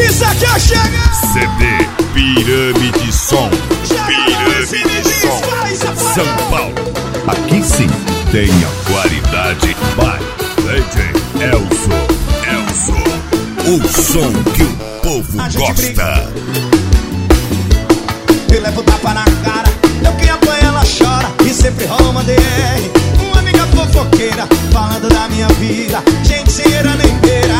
avisa que eu chego. CD Pirâmide Som. Pirâmide Som. São Paulo. Aqui sim tem a qualidade. Vai, DJ Elzo. O som que o povo gosta. Eu levo tapa na cara, eu quem apanha ela chora. E sempre rola uma DR, uma amiga fofoqueira, falando da minha vida. Gente sem era nem beira.